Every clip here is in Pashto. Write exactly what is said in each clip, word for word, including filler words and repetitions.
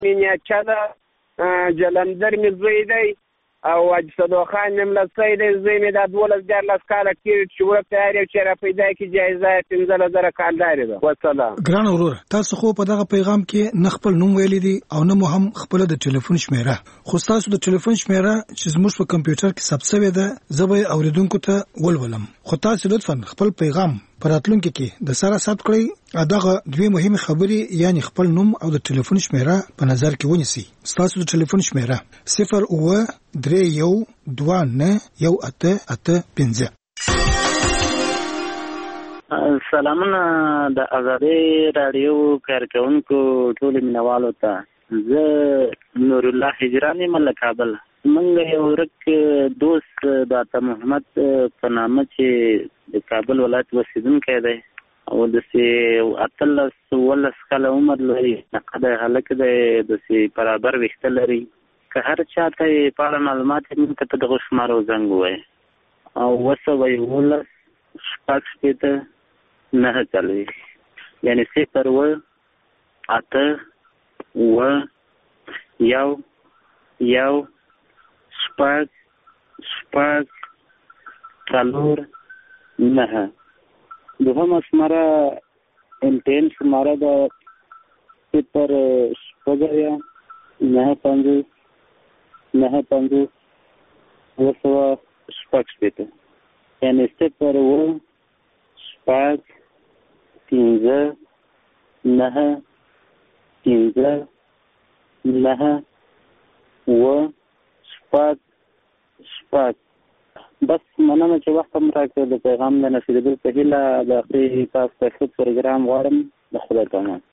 نیچه ده، جلندر مې زوی دی او حاجي صدو خان مې ملسی دی. زوی مې دا دولس دیارلس کاله کېږي چې ورک تیار یو چې را پیدا کړي جایزه یې پنځلس زره کالدارې ده. وسلام. ګران وروره، تاسو خو په دغه پیغام کې نه خپل نوم ویلی دی او نه مو هم خپله د ټلیفون شمیره، خو ستاسو د ټلیفون شمیره چې زموږ په کمپیوټر کې ثبت شوې ده زه به یې اورېدونکو ته ولولم، خو تاسو لطفا خپل پیغام په راتلونکي کې د سره ثبت کړئ. دغه دوې مهمې خبرې یعنی خپل نوم او د ټلیفون شمیره په نظر کې ونیسئ. ستاسو د ټلیفون شمیره صفر اوه درې یو دوه نه یو اته اته پنځه. سلامونه د آزادۍ راډیو کارکونکو ټولو مینوالو ته. زه نور الله هجران یم له کابل. موږ یو ورک دوست د عطا محمد په نامه چې د کابل ولایت اوسېدونکی دی او داسې اتلس اوولس کاله عمر لري، نقده هلک دی، داسې برابر ویښته لري. که هر چا ته یې په اړه معلومات یې موږ ته په دغو شمارو زنګ ووایي او اوه سوه یولس شپږ شپېته نهه څلوېښت یعنې صفر اوه اته اوه یو یو شپږ شپږ څلور نهه. دوهمه شماره امټین شماره ده صفر شپږ اویا نهه پنځوس نهه پنځوس اوه سوه شپږ شپېته یعنې صفر اوه شپږ پنځه نهه پنځه نهه اوه شپږ شپږ. بس مننه چې وخت هم راکړ د پیغام د نشریدو په هیله د اخري تاسو ته پروګرام غواړم. د خدای په امان.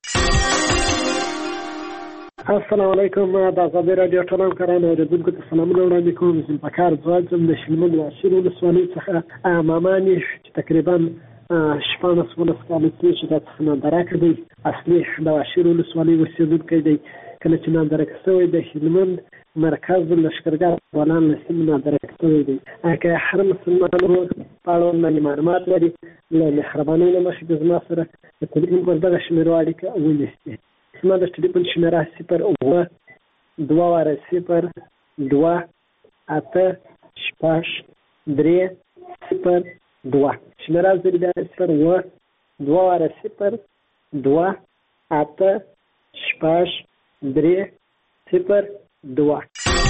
السلام علیکم. د آزادۍ راډیو ټول همکارانو اورېدونکو ته سلامونه وړاندې کوم. زه په کار ځوان یم د شلمن واشیر ولسوالۍ څخه مامان چې تقریبا شپاړس ولس کاله کېږي چې دا څخه ناندرکه دی. اصلي د واشیر ولسوالۍ اوسېدونکی دی. کله چې ناندرکه شوی د هلمند مرکز لښکرګاه افغانان له سیمې ناندرکه شوی دی. که هر مسلمان ورور په اړوند باندې معلومات لري له مهربانۍ نه مخکې د زما سره د تلیفون پر دغه شمېرو اړیکه ونیسي. زما د ټلیفون شمېره صفر اوه دوه واره صفر دوه اته شپږ درې صفر دوه. شمېره زر بیا صفر اوه دوه واره صفر دوه اته شپږ درې صفر دوه.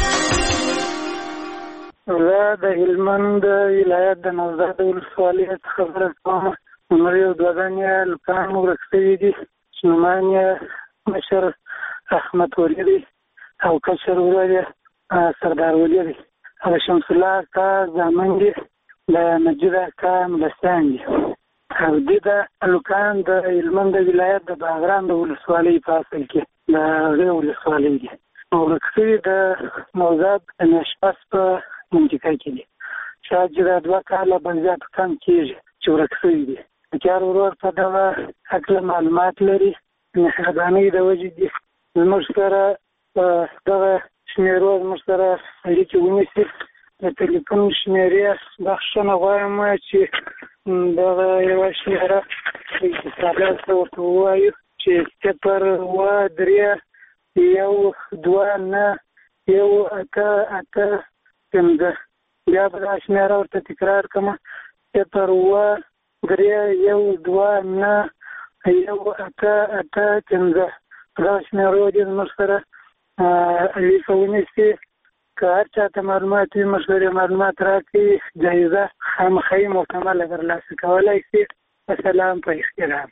زه د هلمند ولایت د نوزاد ولسوالۍ څخه خبره کوم. عمر یو دوه دانې لوکان ورک شوي دي. نومان یې مشر احمد ولی دی او کشر ورور یې سردار ولی دی. د شمس الله اکا زامن دي، د مجید اکا ملستان دي او دې د لوکان د هلمند ولایت د باغران د ولسوالۍ په اصل کې د هغې ولسوالۍ دي. ورک شوي د نوزاد د نشپس په منطقه کې دي. شاید چې دا دوه کاله به زیات کم کېږي چې ورک شوي دي. د کار ورور په دغه هکله معلومات لري، مهربانۍ د وجې دي زموږ سره په دغه شمېرو زموږ سره اړیکې ونیسي. د ټلیفون شمېرې بخښنه غواړم چې دغه یوه شمېره اتصالات ته ورته ووایو چې صفر اوه درې یو دوه نه یو اته اته پنځه. بیا به دا شمېره ورته تکرار کړم صفر اوه درې یو دوه نه یو اته اته پنځه. په دغه شمېرو دې زموږ سره اړیکه ونیسي. که هر چا ته معلومات وي موږ سره معلومات راکړي، جایزه خامخا یې مکمله ترلاسه کولی شي. السلام په احترام.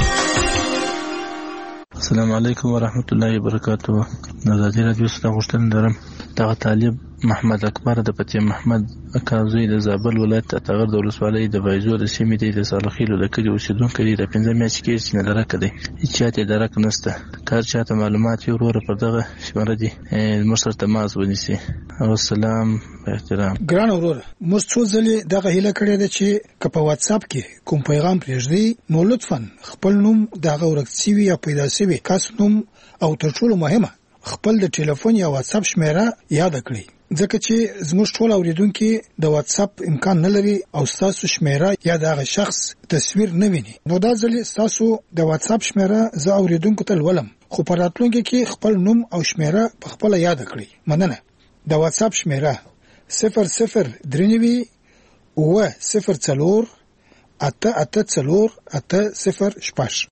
السلام علیکم ورحمت الله وبرکاته. د ازادۍ راډیو څخه غوښتنه لرم دغه طالب محمد اکبر د فتح محمد اکا زوی د زابل ولایت اتغر د ولسوالۍ د بایزو د سیمې دی. د صالحخیلو د کلي اوسېدونکی دی. د پنځه میاشتې کېږي چې نادرکه دی. هېڅ چا ته یې درک نشته. که هر چا ته معلومات وي وروره پر دغه شمېره دي زموږ سره تماس ونیسي. والسلام په احترام. ګرانه وروره، موږ څو ځلې دغه هیله کړې ده چې که په واتساپ کې کوم پیغام پرېږدئ نو لطفا خپل نوم د هغه ورک شوي یا پیدا شوي کس نوم او تر ټولو مهمه خپل د ټلیفون یا واتساپ شمېره یاده کړئ. ځکه چې زموږ ټول اوریدونکو د واتس اپ امکان نه لري او تاسو شمیره یا دغه شخص تصویر نه ویني. نو دا ځل تاسو د واتس اپ شمیره زه اوریدونکو ته ولم، خو په راتلونکي کې خپل نوم او شمیره په خپل یاد کړئ. مننه. د واتس اپ شمیره صفر صفر درنوي و صفر څلور اته اته څلور اته صفر شپږ.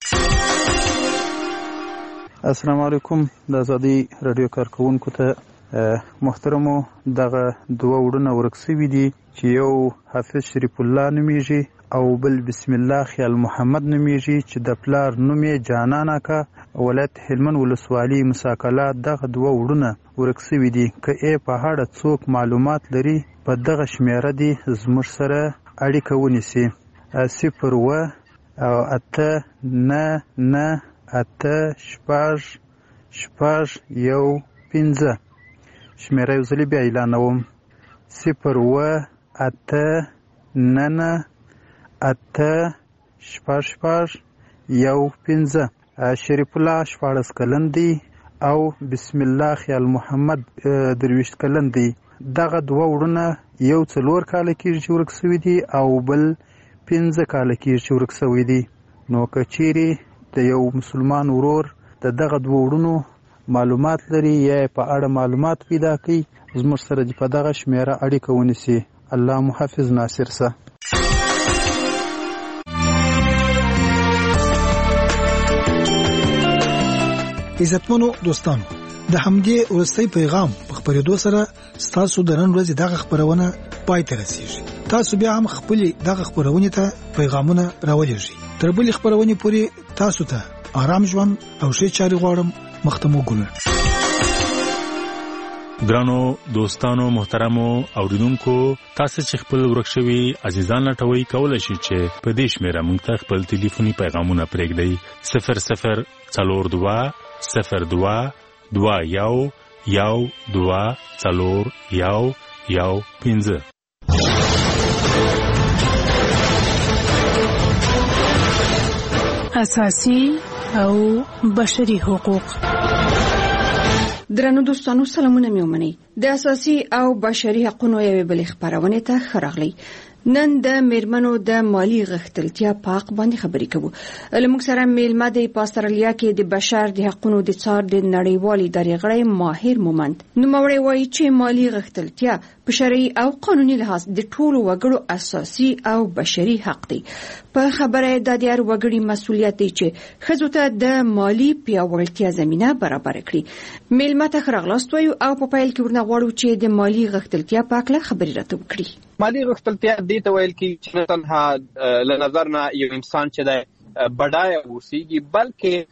السلام علیکم. د آزادي رادیو کارکونکو ته محترمو، دغه دوه وړونه ورک شوي دي چې یو حافظ شریف الله نومیږي او بل بسم الله خیال محمد نومیږي چې د پلار نوم یې جانان اکا، ولایت هلمند ولسوالي مساکله. دغه دوه وړونه ورک شوي دي. که یې په اړه څوک معلومات لري په دغه شمیره دي زموږ سره اړیکه ونیسي. صفر و او اته نه نه اته شپږ شپږ یو پنځه. شمیره یو ځلې بیا اعلانوم: صفر و اته نه نه اته شپږ شپږ یو پنځه. شریف الله شپاړس کلن دی او بسم الله خیال محمد درویشت کلن دی. دغه دوه وړونه یو څلور کاله کېږي چې ورک شوي دي او بل پنځه کاله کېږي چې ورک شوي دي. نو که چیرې د یو مسلمان ورور د دغه دوه وړونو معلومات لري یا په اړه معلومات پیدا کړي، زموږ سره په دغه شمیره اړیکه ونیسي. الله محافظ. ناصر سه. عزتمنو دوستانو، د همدې ورستۍ پیغام په خبرېدو سره ستاسو د نن ورځې دغه خبرونه پای ته رسیږي. تاسو بیا هم خپل دغه خبرونه ته پیغامونه راولېږئ. تر بلې خبرونه پورې تاسو ته آرام ژوند او ښه چاري غواړم. مختمو ګل. ګرانو دوستانو محترمو اوریدونکو، تاسو چې خپل ورک شوي عزیزان لټوي کولای شئ چې په دې شمیره موږ ته خپل ټلیفوني پیغامونه پرېږدئ: صفر صفر څلور دوه صفر دوه دوه یو یو دوه څلور یو یو پنځه. اساسي او بشري حقوق. درنو دوستانو، سلامونه مې ومنئ. د اساسي او بشري حقوقو یوې بلې خبرونه ته ښه راغلی. نن د میرمنو د مالی غښتلتیا په حق باندې خبرې کوو. لموږ سره میلمه د استرالیا کې د بشر د حقوقو د څار د نړیوالې ادارې غړی ماهر مومند نوموړی وایي چې مالی غښتلتیا په شرعي او قانوني لحاظ د ټولو وګړو اساسي او بشري حق دی. په خبره د هر وګړي مسؤلیت دی چې ښځو ته د مالی پیاوړتیا زمینه برابر کړي. میلمه ته ښه راغلاست وایو او په پیل کې ورنه غواړو چې د مالی غښتلتیا په اړه خبرې راته وکړي. مالی غښتلتیا دې ته ویل کېږي چې نه تنها له نظر نه یو انسان چې دی بډایه اوسېږي، بلکې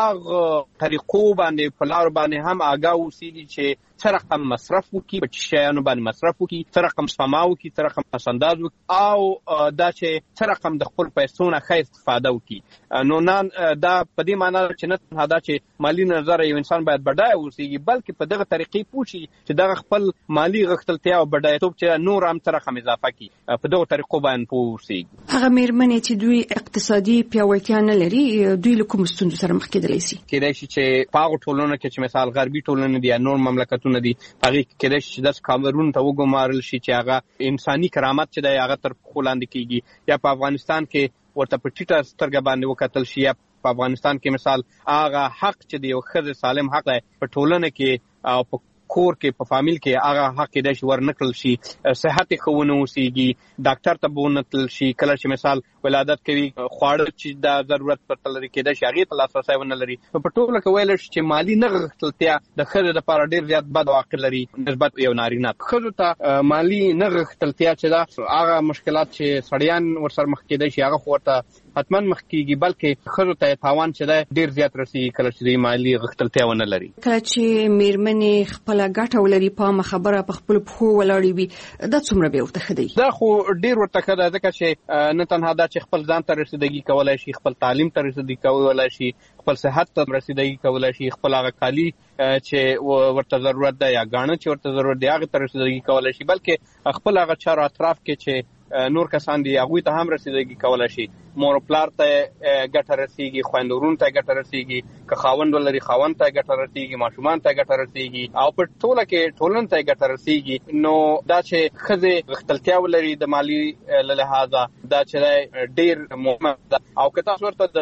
هغه طریقو باندې په لار باندې هم آګاه اوسېږي چې څه رقم مصرف وکړي، په شیانو باندې مصرف وکړي، څه رقم سپما وکړي، څه رقم پسنداز وکړي، او دا چې څه رقم د خپل پیسو نه ښه استفاده وکړي. نو نن دا په دې معنا چې نه تنها دا چې مالی نظر یو انسان باید بډایه اوسېږي، بلکې په دغه طریقې پوه شي چې دغه خپل مالی غښتلتیا او بډایتوب چې نور هم څه رقم اضافه کړي، په دغو طریقو باندې پوه اوسېږي. هغه میرمنې چې دوی اقتصادي پیاوړتیا نه لري، دوی له کومو ستونزو سره مخ کېدلی شي؟ کېدای شي چې په هغو ټولنو کې چې مثال غربي ټولنې دي یا نور مملکتونه دي، په هغې کې کېدای شي چې داسې کامرون ته وګمارل شي چې هغه انساني کرامت چې دی هغه تر پښو لاندې کېږي، یا په افغانستان کې ورته په ټیټه سترګه باندې وکتل شي، یا په افغانستان کې مثال هغه حق چې د یو ښځې سالم حق دی په ټولنه کې او په کور کې په فامیل کې هغه حق کېدای شي ورنکړل شي، صحت یې ښه ونه اوسېږي، ډاکټر ته به ونه تلل شي، کله چې مثال ولادت کوي خواړه چې دا ضرورت ورته لري کېدای شي هغې ته لاسرسی ونه لري. په ټوله کې ویلی شي چې مالي نه غښتلتیا د ښځې دپاره ډېر زیات بد واقع لري نسبت یو نارینه. ښځو ته مالي نه غښتلتیا چې ده، هغه مشکلات چې سړیان ورسره مخ کېدای شي هغه خو ورته حتما مخ کېږي، بلکې ښځو ته تاوان چې دی ډېر زیات رسېږي کله چې دوی مالي غښتلتیا ونه لري. کله چې میرمنې خپله ګټه ولري، په عامه خبره په خپلو پښو ولاړې وي، دا څومره بیا ورته ښه دی؟ دا خو ډېر ورته ښه ده، ځکه چې نه تنها دا چې خپل ځان ته رسیدګي کولی شي، خپل تعلیم ته رسیدګي کولی شي، خپل صحت ته رسیدګي کولی شي، خپل هغه کالي چې ورته ضرورت ده یا ګاڼه چې ورته ضرورت دی هغې ته رسیدګي کولی شي، بلکې خپل هغه چارو اطراف کې چې نور کسان دي هغوی ته هم رسیدګي کولی شي. مور پلار ته ګټه رسیږي، خويندورون ته ګټه رسیږي، که خاوند ولري خاوند ته ګټه رسیږي، ماشومان ته ګټه رسیږي او په ټوله کې ټولن ته ګټه رسیږي. نو دا چې خزه غختلتیا ولري د مالی لحاظه دا چې ډیر مهمه ده. او که تاسو ورته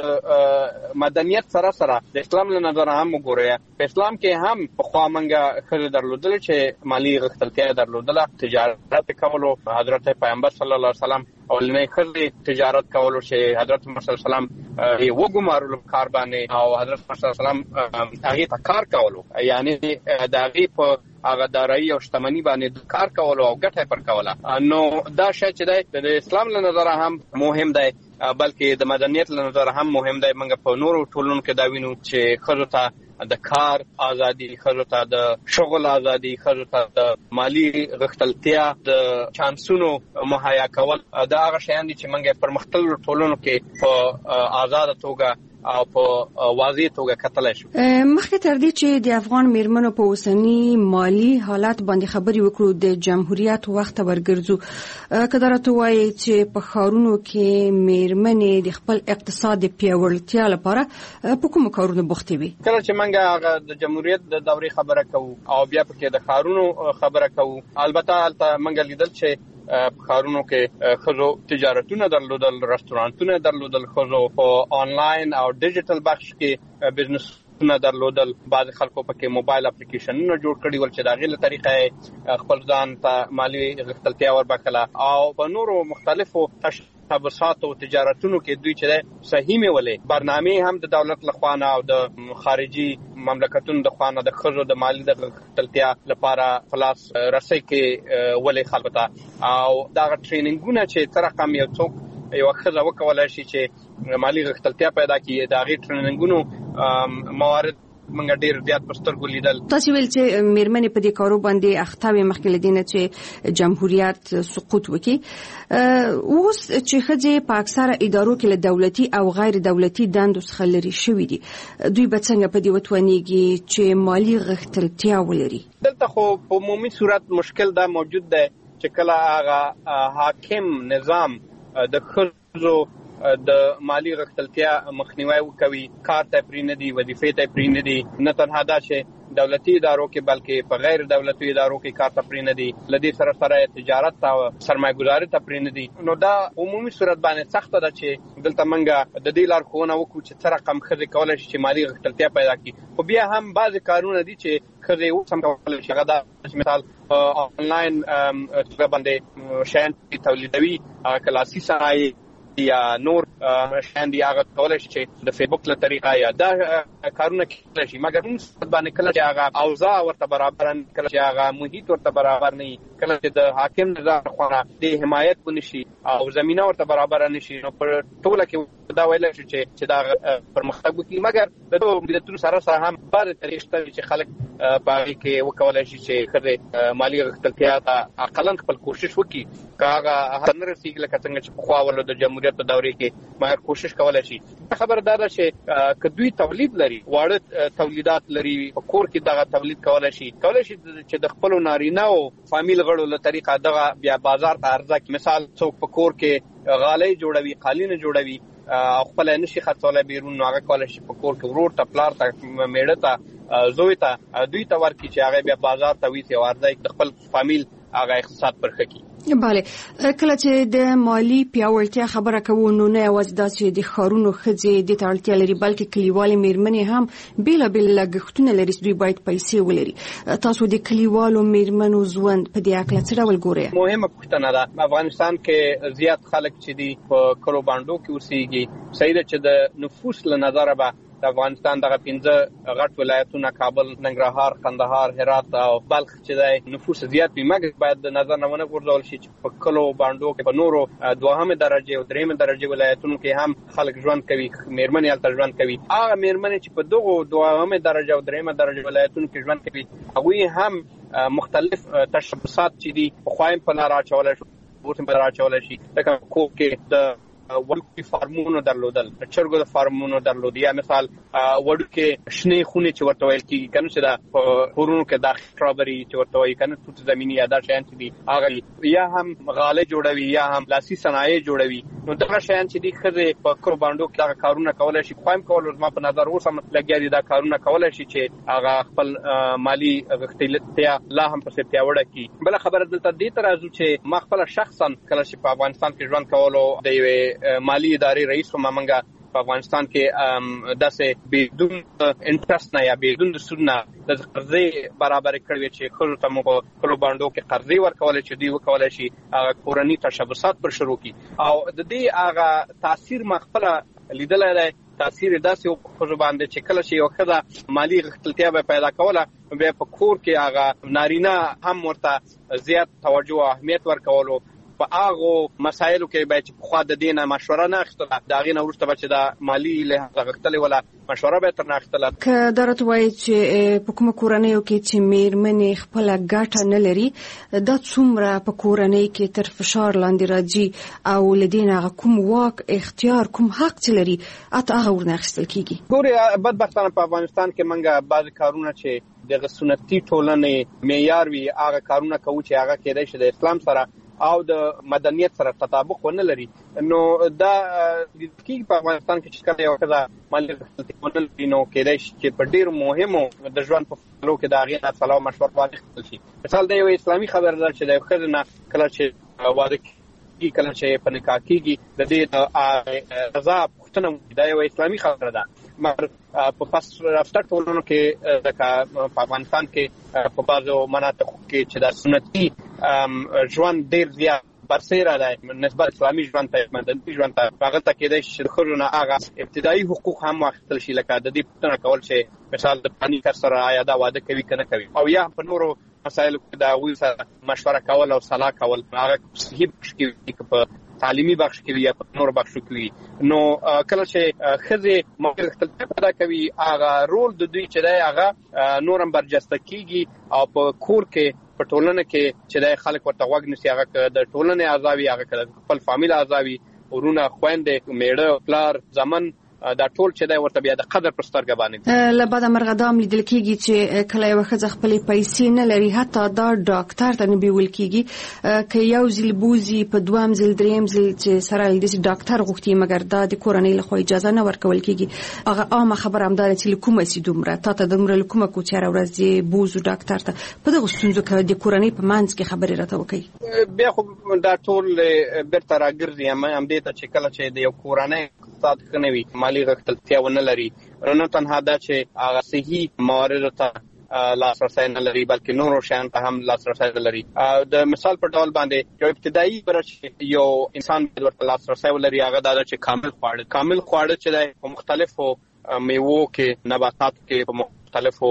د مدنیت سره سره د اسلام له نظر هم وګورئ، په اسلام کې هم په خوا منګه خزه درلودل چې مالی غختلتیا درلودله، تجارت کولو. حضرت پیغمبر صلی الله علیه وسلم اولنی خزه تجارت کولو چې حضرت محمد صلی الله علیه وسلم یې وګمارلو کار باندې، او حضرت محمد صلی الله علیه وسلم هغه ته کار کولو، یعنی د هغه په هغه دارایی او شتمنی باندې کار کولو او ګټه پر کوله. نو دا شی چې د اسلام له نظر هم مهم دی، بلکې د مدنیت له نظر هم مهم دی. موږ په نورو ټولنو کې دا وینو چې خزو ته د کار ازادي، خزو ته د شغل ازادي، خزو ته د مالی غختلتیا د چانسونو مهیا کول، دا هغه شیان دي چې موږ پر مختلفو ټولنو کې په آزاد توګه او په واضح توګه کتلای شو. مخکې تر دې چې د افغان میرمنو په اوسنی مالی حالت باندې خبرې وکړو، د جمهوریت وخت ورګرځو، کله راته وایي چې په ښارونو کې میرمنې د خپل اقتصاد پیاوړتیا لپاره په کومو کارونو بوختې وي؟ کله چې موږ هغه د جمهوریت د دورې خبره کوو او بیا پکې د ښارونو خبره کوو، البته هلته موږ لیدل چې په ښارونو کې خزو تجارتونه درلودل، رستورانتونه درلودل، خزو په آنلاین او ډیجیټل بخش کې بزنسونه درلودل. بعض خلکو پکې موبایل اپلیکیشنونه جوړ کړي ول چې د هغې له طریقې خپل ځان ته مالي غښتلتیا وربخله، او په نورو مختلفو تبصات او تجارتونو کې دوی چې صحیح میولې برنامه هم د دولت لخوا نه او د خارجي مملکتونو د خوا نه د خزو د مالی د غښتلتیا لپاره خلاص رسۍ کې ولې خلکو او دا ټریننګونه چې تر رقم یو څوک یو خزه وکولای شي چې مالی غښتلتیا پیدا کړي، دا غي ټریننګونو موارد منګ ډیر زیات پسترګو لیدل. تاسو ویل چې میرمنې په دې کارو باندې اختاوي مخکې لدینه چې جمهوریت سقوط وکي، اوس چې خځې په اکثره ادارو کې له دولتي او غیر دولتي دندو څخه لري شوې دي، دوی به څنګه په دې وتوانیږي چې مالی غښتلتیا ولري؟ دلته خو په عمومي صورت مشکل دا موجود دی چې کله هغه حاکم نظام د خزو د مالی غښتلتیا مخنیوي وکوي، کار ته پرې نه دي، وظیفې ته پرې نه دي، نه تنها دا چې دولتي ادارو کې بلکې په غیر دولتي ادارو کې کار ته پرې نه دي، لدې سره سره تجارت او سرمایه‌ګذاري ته پرې نه دي. نو دا عمومي صورت باندې سخته ده چې دلته منګه د دې لارښوونه وکړو چې څه رقم ښځې کولی شي چې مالي غښتلتیا پیدا کړي. خو بیا هم بعضې کارونه دي چې ښځې اوس هم کولی شي، هغه دا مثال په آنلاین توګه باندې شیان تولیدوي، کلاسي صنایع یا نور شیان دي هغه کولی شي چې د فیسبوک له طریقه یا دا کارونه کولی شي، مګر موږ باندې کله چې هغه اوضاع ورته برابر نه، کله چې هغه محیط ورته برابر نه وي، کله چې د حاکم نظام خوا د حمایت ونشي او زمینه ورته برابر نشي، نو په ټوله کې دا ویل شي چې چې دا پرمختګ وکړي. مګر د دوه ملتونو سره سره هم بعضې طریقې شته چې خلک په هغې کې وکولی شي چې ښځې مالي غښتلتیا ته اقلا خپل کوشش وکړي، که هغه هڅه نه رسېږي لکه څنګه چې پخوا ولو د جمهوریت په دورې کې، مګر کوشش کولی شي. خبره دا ده چې که دوی تولید لري، واړه تولیدات لري، په کور کې دغه تولید کولی شي کولی شي چې د خپلو نارینه او فامیل غړو له طریقه دغه بیا بازار ته عرضه کړي. مثال څوک په کور کې غالۍ جوړوي، قالینه جوړوي او خپل نشي خرڅولی بیرون، نو هغه کولی شي په کور کې ورور ته، پلار ته، میړه ته، زوی ته دوی ته ورکړي چې هغه بیا بازار ته ویسي او عرضه د خپل فامیل هغه اقتصاد پرخه کړي. بله، کله چې د مالی پیاوړتیا خبره کوو، نو نه یوازې دا چې د ښارونو ښځې دې ته اړتیا لري، بلکې کلیوالې میرمنې هم بېلابېل لګښتونه لري چې دوی باید پیسې ولري. تاسو د کلیوالو میرمنو ژوند په دې هکله څه ډول ګورئ؟ مهمه پوښتنه ده. افغانستان کې زیات خلک چې دي په کلو بانډو کې اوسېږي. صحیح ده چې د نفوس له نظره به د افغانستان دغه پنځه غټ ولایتونه کابل، ننګرهار، قندهار، هرات او بلخ چې دی نفوس زیات وي، مګر باید د نظر نه ونه غورځول شي چې په کلو بانډو کې په نورو دوهمې درجې او درېیمې درجې ولایتونو کې هم خلک ژوند کوي، میرمنې هلته ژوند کوي. هغه میرمنې چې په دغو دوهمې درجه او درېیمه درجې ولایتونو کې ژوند کوي، هغوی هم مختلف تشبثات چې دي پخوا یې په لاره اچولی شو، اوس هم په لاره اچولی شي. لکه کوک کې د وړوکي فارمونو درلودل، د چرګو د فارمونو درلود، یا مثال وړوکې شنه خونه چې ورته ویل کیږي کنه چې دا کورونو کې د سټرابري چې ورته وایي کنه توت زمینی یا دا شیان چې دي هغه یا هم غاله جوړوي یا هم لاسي صنایع جوړوي نو دا شیان چې دي خزه په کور باندې کې هغه کارونه کولای شي خو هم کول زما په نظر اوس هم لګیا دي دا کارونه کولای شي چې هغه خپل مالی غښتلتیا لا هم په سپیا وړه کی بل خبره دلته دې ترازو چې ما خپل شخصا کله چې په افغانستان کې ژوند کولو د یوې مالی ادارې رئیس و مامنګا په افغانستان کې داسې بدون انټرست نه یا بدون د سود نه د قرضې برابر کړی چې خلکو ته مو په باندې کې قرضې ورکول چې دی وکولای شي هغه کورنۍ تشبثات پر شروع کی او د دې هغه تاثیر مخفله لیدلای دی تاثیر داسې په باندې چې کله چې یو خدای مالی غښتلتیا به پیدا کوله بیا په کور کې هغه نارینه هم ورته زیات توجه او اهمیت ورکولو په هغه مسایلو کې به چې خو د دینه مشوره نه اخیستله دا غینه ورسته به چې دا مالی له غختلې ولا مشوره به تر نه اخیستله که درته وایي چې په کومه کورنۍ کې چې میرمنې خپل ګټه نه لري دا څومره په کورنۍ کې تر فشار لاندې راځي او لدینه کوم واک اختیار کوم حق چې لري اته هغه ورنه اخیستل کیږي ګوره بدبختانه په افغانستان کې منګه بعض کارونه چې د سنتي ټولنې معیار وي هغه کارونه کوي چې هغه کېدای شي د اسلام سره او د مدنیت سره تطابق ونه لري نو دا د کی په افغانستان کې چې کله یو کړه مالی غښتلتیا ونه نو کېدای شي چې په ډیر مهمو د ژوند په فلو کې دا غي نه سلام مشور واخیستل شي مثال د یو اسلامي خبردار چې د خزنه کله چې واده کی کله چې په نکاح کېږي د دې رضا پښتنه دا یو اسلامي خبره ده مګر په پاس رافټر ټولونو کې د افغانستان کې په بازو مناطق کې چې د سنتي ژوند ډیر زیات برسېره ده نسبت اسلامي ژوند ته مدني ژوند ته هغه ته کېدای شي د خلونو هغه ابتدایي حقوق هم واخیستل شي لکه د دې پوښتنه کول چې مثال د پانی کس سره آیا دا واده کوي کنه کوي او یا په نورو مسایلو کې دا وی سره مشوره کول او صلاح کول هغه صحیح کې په تعلیمي بخش کې یا په نور بخش کې نو کله چې خزه موږ خپل پیدا کوي هغه رول د دوی چې دی هغه نورم برجسته کیږي او په کور کې په ټولنه کې چې د خلک ورته وګ نسی هغه د ټولنې اعضاوي هغه خپل فامیل اعضاوي ورونه خويندې میړه پلار زمن دا ټول چې دا ورته بیا د قدر پر سترګه باندې لبدا مرغدام لیدل کیږي چې کله یو خزه خپل پیسې نه لري حتی دا ډاکټر ته نه بیول کیږي که یو ځل بوزي په دوام ځل دریم ځل چې سره د ډاکټر غوښتي مګر دا د کورنۍ له خوا اجازه نه ورکول کیږي هغه عامه خبر هم دا چې کومه سي دومره تا ته دومره کومه کو چیرې ورځي بوزو ډاکټر ته په دغه ستونزو کې د کورنۍ په منځ کې خبرې راته وکړي بیا خو دا ټول برته راګرځي هم هم دې ته چې کله چې د یو کورنۍ اقتصاد خنوي مالی غښتلتیا ونه لري نه تنها دا چې هغه صحیح موارد ته لاسرسی نه لري بلکې نورو شیان ته هم لاسرسی نه لري د مثال په ډول باندې یو ابتدایي برش یو انسان د ورته لاسرسی ولري هغه دا چې کامل خواړه کامل خواړه چې د مختلفو میوو کې نباتات کې په مختلفو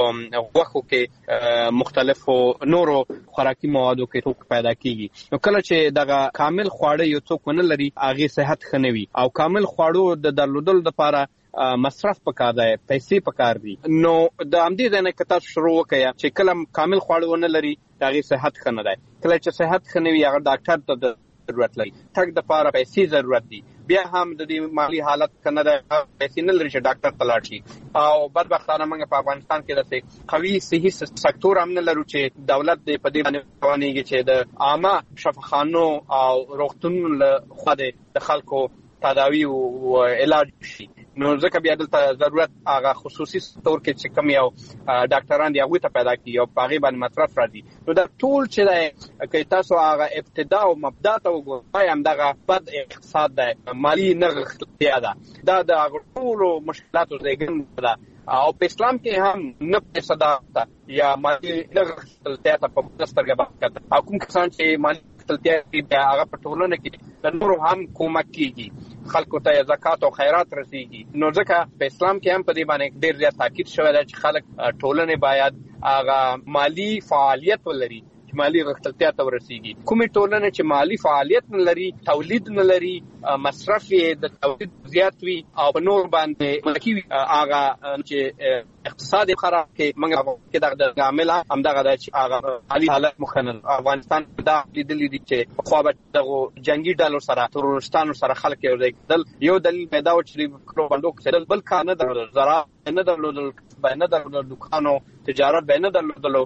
غوښو کې مختلفو نورو خوراکي موادو کې توک پیدا کیږي نو کله چې دغه کامل خواړه یو څوک نه لري هغه صحت خنوي او کامل خواړو د درلودل لپاره مصرف پکار دی پیسې پکار دي نو د امدې د نه کته شروع وکیا چې کلم کامل خواړو نه لري هغه صحت خنه دی کله چې صحت خنوي هغه ډاکټر ته ضرورت لري تک د لپاره پیسې ضرورت دي بیا هم د دې مالی حالت کنه د پیسې نه لري چې ډاکټر ته لاړ شي او بدبختانه موږ په افغانستان کې د قوي صحي سکتور هم نه لرو چې دولت دې په دې باندې قوانینګي چې د عامه شفاخانو او روغتونونو له خوا د خلکو تداوی او علاج شي نو ځکه بیا دلته ضرورت هغه خصوصي تور کې چې کم یو ډاکټران دی هغه ته پیدا کی او په هغه باندې مصرف راځي نو دا ټول چې دا کې تاسو هغه ابتدا او مبدا ته وګورئ هم دغه بد اقتصاد دی مالی نغښتلتیا ده دا د ټول مشکلاتو زیږنده ده او په اسلام کې هم نه پیسې ده یا مالی نغښتلتیا ته په سترګه باندې او کوم کسان چې مالی تلتیا بیا هغه په ټولنه کې د نورو هم کومک کیږي خلکو ته زکات او خیرات رسیږي نو ځکه په اسلام کې هم په دې باندې ډېر زیات تاکید شوی دی چې خلک ټولنه باید هغه مالی فعالیت ولري چې مالی غښتلتیا ته ورسیږي کومې ټولنه چې مالی فعالیت نه لري تولید نه لري مصرف د تولید زیات وي او په نور باندې ملکی هغه چې اقتصاد خراب کې موږ کې د عامل هم دغه د هغه عالی حالت مخنن افغانستان دا لیدلې دي چې خو به دغه جنگي ډالو سره ترورستانو سره خلک یو ځای کېدل یو دلیل پیدا و چې کروبندو کېدل بل کار نه درلود زراعت نه درلود نه درلود دکانو تجارت به نه درلودلو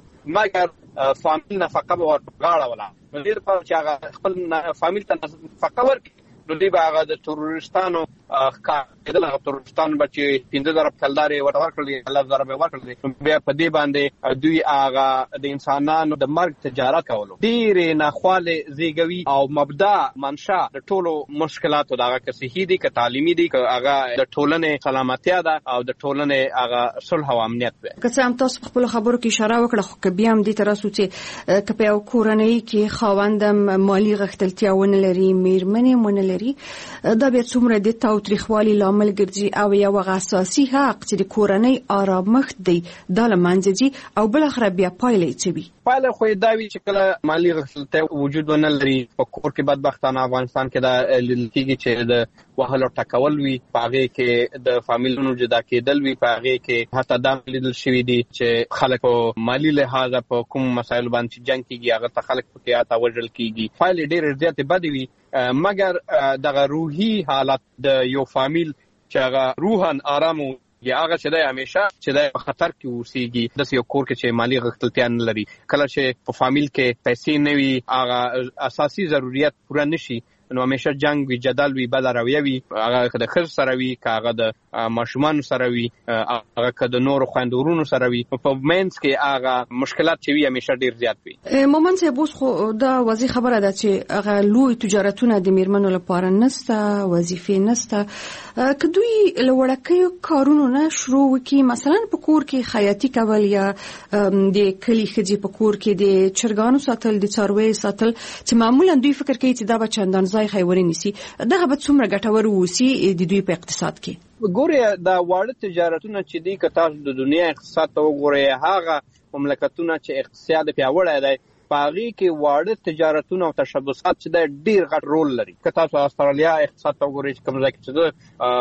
مګر فامیل نفقه به ورغاړه ولا مدیر په چې هغه خپل فامیل ته نفقه ورکړي نو دی به هغه د ترورستانو کېدل هغه ترورستان به چې پنځه زره کلدارې ورته ورکړلې لس زره به ورکړلې بیا په دې باندې دوی هغه د انسانانو د مرګ تجارت کولو ډېرې ناخوالې زیږوي او مبدا منشا د ټولو مشکلاتو دغه که صحي دي که تعلیمي دي که هغه د ټولنې سلامتیا ده او د ټولنې هغه صلح او امنیت دی. که څه هم تاسو په خپلو خبرو کې اشاره وکړه خو که بیا هم دې ته راسو چې که په یو کورنۍ کې خاوند مالي غښتلتیا ونه لري میرمنې ونه لري دا بیا څومره د تاوتریخوالي لامل ګرځي او یو اساسي حق چې د کورنۍ آرامښت دی دا له منځه ځي او بل اخر بیا پایله یې څه وي؟ پایله خو یې دا وي چې کله مالي غښتلتیا وجود ونه لري په کور کې بدبختانه افغانستان کې دا لیدل کېږي چې د وهلو ټکول وي په هغې کې د فامیلونو جدا کېدل وي په هغې کې حتی دا لیدل شوي دي چې خلک په مالي لحاظه په کوم مسایلو باندې چې جنګ کېږي هغه ته خلک پکې حتی وژل کېږي پایلې ډېرې زیاتې بدې وي مګر دغه روحي حالت د یو فامیل چې هغه روحاً آرام یا هغه چې د همیشه چې د خطر کې اوسېږي د یو کور کې چې مالي غښتلتیا نه لري کله چې په فامیل کې پیسې نه وي هغه اساسي ضرورت پوره نشي نو همیشه جنگ وي جدل وي بد رویه وي هغه د ښځو سره وي که هغه د ماشومانو سره وي هغه که د نورو خویندو ورونو سره وي په منځ کې هغه مشکلات چې وي همیشه ډېر زیات وي. مومن صاحب اوس خو دا واضح خبره ده چې هغه لوی تجارتونه د میرمنو لپاره نشته وظیفې نشته که دوی له وړکیو کارونو نه شروع وکړي مثلا په کور کې خیاطي کول یا د کلي ښځې په کور کې د چرګانو ساتل د څارویو ساتل چې معمولا دوی فکر کوي چې دا به چندان ځای خیوري نیسي دغه به څومره ګټور ووسي د دوی په اقتصاد کې؟ ګورې دا واړه تجارتونه چې دي که تاسو د دنیا اقتصاد ته وګورئ هغه مملکتونه چې اقتصاد پیاوړی دی په هغې کې واړه تجارتونه او تشبثات چې دی ډېر غټ رول لري که تاسو استرالیا اقتصاد ته وګورئ چې کوم ځای کې چې زه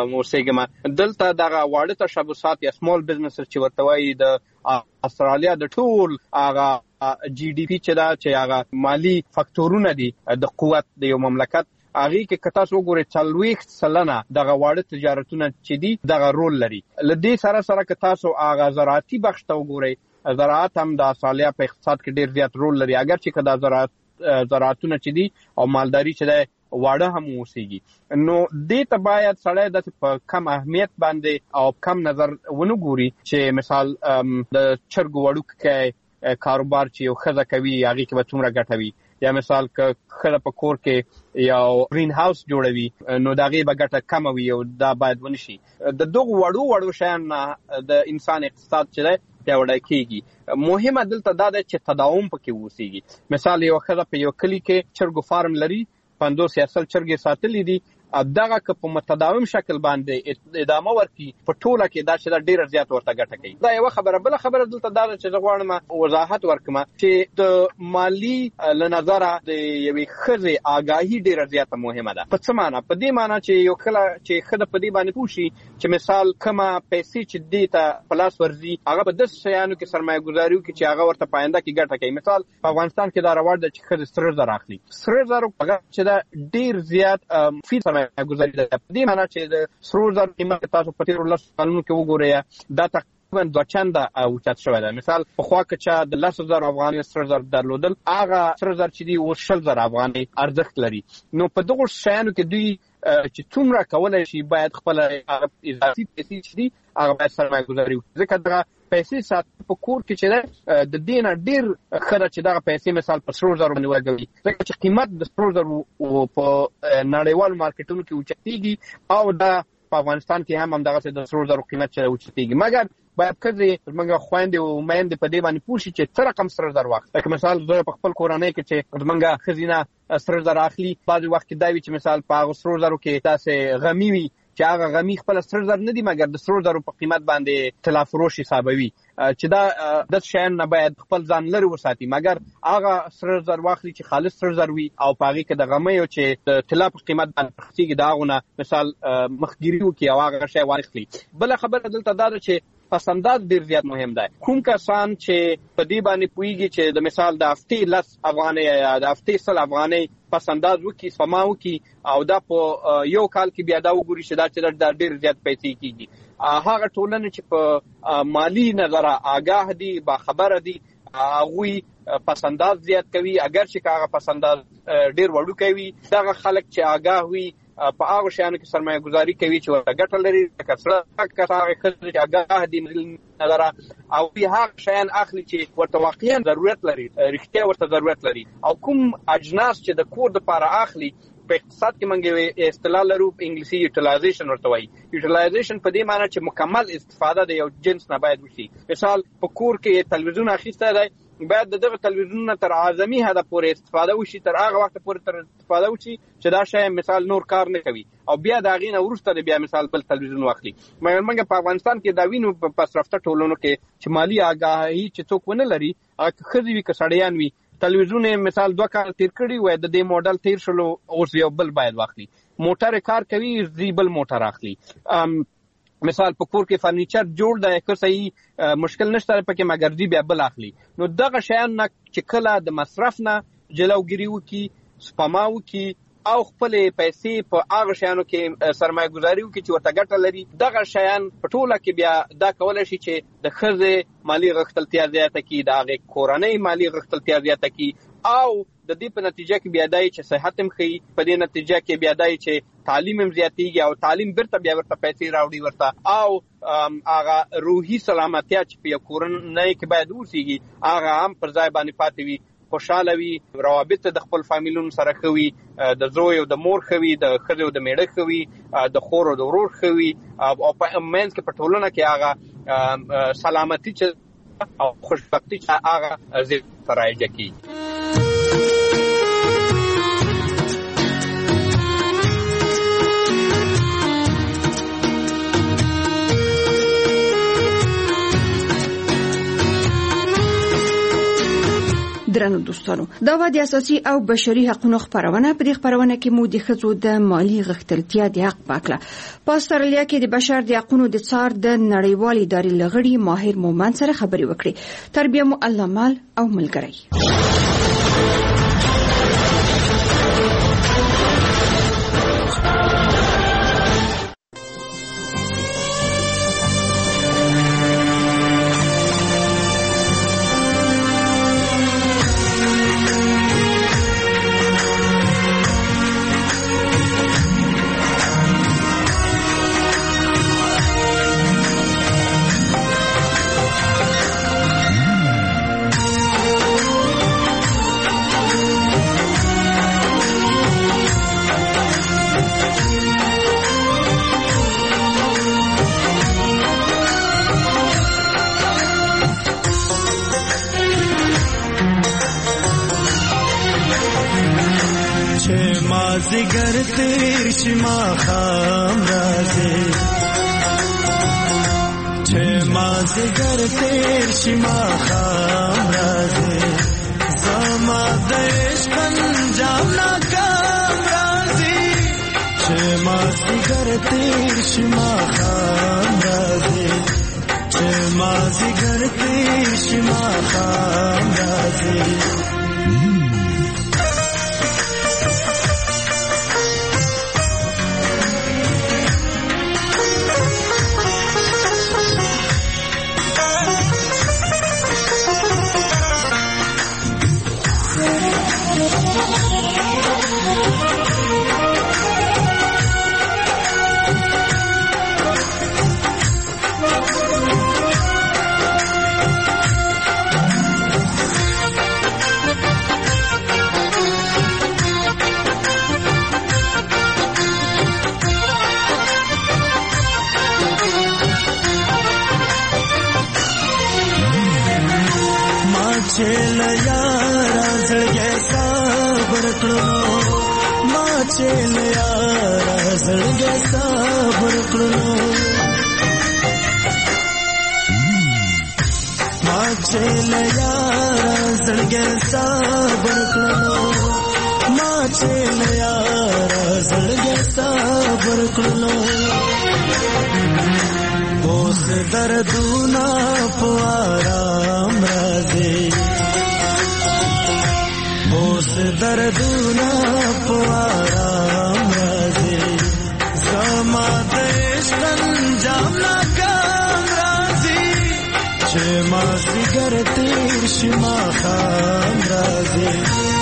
اوسېږم دلته دغه واړه تشبثات یا سمال بزنسز چې ورته وایي د استرالیا د ټول هغه جی ډي پي چې دا چې هغه مالي فکتورونه دي د قوت د یو مملکت هغې کې که تاسو وګورئ څلوېښت سلنه دغه واړه تجارتونه چې دي دغه رول لري له دې سره سره که تاسو هغه زراعتي بخش ته وګورئ زراعت هم د استرالیا په اقتصاد کې ډېر زیات رول لري اگر چې که دا زراعت زراعتونه چې دي او مالداري چې دی واړه هم اوسېږي نو دې ته باید سړی داسې په کم اهمیت باندې او کم نظر ونه ګوري چې مثال د چرګو وړوکی کاروبار چې یو ښځه کوي هغې کې به څومره ګټه وي یا مثال که ښځه په کور کې یو گرین هاوس جوړوي نو د هغې به ګټه کمه وي او دا باید ونه شي د دغو وړو وړو شیانو نه د انسان اقتصاد چې دی پیاوړی کېږي مهمه دلته دا ده چې تداوم پکې اوسېږي مثال یو ښځه په یو کلي کې چرګو فارم لري پنځوس یا سل چرګې ساتلې دي دغه که په متداوم شکل باندې ادامه ورکړي په ټوله کې دا چې دا ډېره زیات ورته ګټه کوي دا یوه خبره بله خبره دلته دا ده چې زه غواړم وضاحت ورکړم چې د مالي له نظره د یوې ښځې آګاهي ډېره زیاته مهمه ده په څه معنا په دې معنا چې یو کله چې ښځه په دې باندې پوه شي چې مثال کومه پیسې چې دې ته په لاس ورځي هغه په داسې شیانو کې سرمایه ګذاري وکړي چې هغه ورته په آینده کې ګټه کوي مثال په افغانستان کې دا رواج ده چې ښځې سره زر اخلي سره زر هغه چې دا ډېر زیات مفید سرمایه ګذاري ده په دې معنا چې د سرو زر قیمت تاسو په تېرو لسو کلونو کې وګورئ دا تقریبا دوه چنده اوچت شوی ده مثال پخوا که چا د لسو زرو افغانۍ سره زر درلودل هغه سره زر چې دي اوس شل زره افغانۍ ارزښت لري نو په دغو شیانو کې دوی چې څومره کولی شي باید خپله اضافي پیسې چې دي هغه باید سرمایه ګذاري وکړي ځکه دغه پیسې ساتل په کور کې چې ده د دې نه ډېر ښه ده چې دغه پیسې مثال په سرو زرو باندې ولګوي ځکه چې قیمت د سرو زرو په نړیوالو مارکیټونو کې اوچتېږي او دا په افغانستان کې هم همدغسې د سرو زرو قیمت چې اوچتېږي مګر باید ښځې زموږ خویندې او میندې په دې باندې پوه شي چې څه رقم سره زر واخلي لکه مثال زه په خپل کورنۍ کې چې زموږ ښځې نه سره زر اخلي بعضې وخت کې دا وي چې مثال په هغو سرو زرو کې داسې غمي وي چې هغه غمي خپل سره زر نه دي مګر د سرو زرو په قیمت باندې طلا فروش حسابوي چې دا د شیانو نه باید خپل ځان لرې وساتي مګر هغه سره زر واخلي چې خالص سره زر وي او په هغې کې د غمیو چې د طلا په قیمت باندې خرڅېږي د هغو نه مثال مخګیري وکړي او هغه شی وانخلي بله خبره دلته دا ده چې پسنداز ډیر زیات مهم دی. کوم کسان چې په دې باندې پوهیږي چې د مثال د هفتې لس افغانۍ یا د هفتې سل افغانۍ پسنداز وکي سپما وکي او دا په یو کال کې بیا دا وګوري چې دا چې دا ډیر زیات پیسې کیږي. هغه ټولنه چې په مالی نظر آگاه دي با خبره دي هغه پسنداز زیات کوي. اگر چې هغه پسنداز ډیر وړو کوي دا خلک چې آگاه وي په هغه شیانو کې سرمایه گذاري کوي چې ورته ګټه لري. کسره کسره خلک آگاه دي نظر او هغه شیان اخلي چې ورته واقعا ضرورت لري رښتیا ورته ضرورت لري. او کوم اجناس چې د کور لپاره اخلي په اقتصاد کې منګي اصطلاح لرو په انګلیسي یوټیلایزیشن ورته وایي. یوټیلایزیشن په دې معنی چې مکمل استفاده د یو جنس نه باید وشي. مثال په کور کې تلویزیون اخیسته دی باید دغه تلویزیون نه تر اعظمي حد پورې استفاده وشي تر هغه وخت پورې تر استفاده وشي چې دا شی مثال نور کار نه کوي او بیا دا غینه ورسته بیا مثال بل تلویزیون واخلي. مګر په افغانستان کې دا وینو په پسرفته ټولونو کې چې مالی آگاهی چې څوک ونه لري خزي وي کسړیان وي تلویزیون مثال دوه کال تیر کړی وای د دې موډل تیر شلو اوس یو بل باید واخلي. موټر کار کوي زیبل موټر اخلي. مثال په کور کې فرنیچر جوړ دی که صحیح مشکل نشته پکې مګر دی بیا بل اخلي. نو دغه شیان نه چې کله د مصرف نه جلوګیری وکي سپما وکي او خپل پیسې په هغه شیانو کې سرمایه گذاري وکي چې ورته ګټه لري دغه شیان په ټوله کې بیا دا کولای شي چې د خزه مالی غښتلتیا زیاته کی د هغه کورنۍ مالی غښتلتیا زیاته کی او د دې په نتیجه کې بیا دای چې صحت هم خي په دې نتیجه کې بیا دای چې تعلیم هم زیاتیږي او تعلیم برته بیا ورته پیسې راوړي ورته او هغه روحي سلامتیا چې په کورنۍ کې باید اوسېږي هغه هم پر ځای باندې پاتې وي خوشاله وي روابط د خپل فامیلونو سره خوي د زوی او د مور خوي د خزو د میړه خوي د خور او د ورور خوي او په منځ کې په ټولنه کې هغه سلامتی چې او خوشبختی چې هغه زیات رایجه کی. درنو دوستانو دا و د اساسي او بشري حقوقو خبرونه په دې خبرونه کې مو د خزو د مالی غښتلتیا د حق پاکله په استرالیا کې د بشر د حقوقو د څار د نړیوال ادارې لغړي ماهر مومن سره خبري وکړي. تربیه مو الله مال او ملګری. مازیګر تیر شما خام رازي چې مازیګر تیر شما خام رازي زما د عشق انجام ناکام رازي چې مازیګر تیر شما خام رازي چې مازیګر تیر شما خام رازي. چل یارا زړګي صبر کړو ما چل یارا زړګي صبر کړو ما چل یارا زړګي صبر کړو ما چل یارا زړګي صبر کړو او اوس دردونه په آرام راځي اوس دردونه په آرام راځي زما د عشق انجام ناکام راځي چې ما زیګر تیر شي ماښام راځي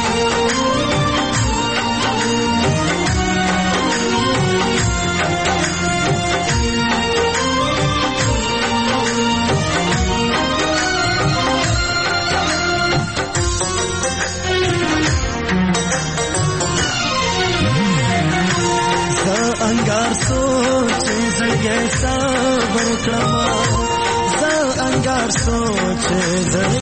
انګار سوچ زړګي صبر کړم زه انګار سوچ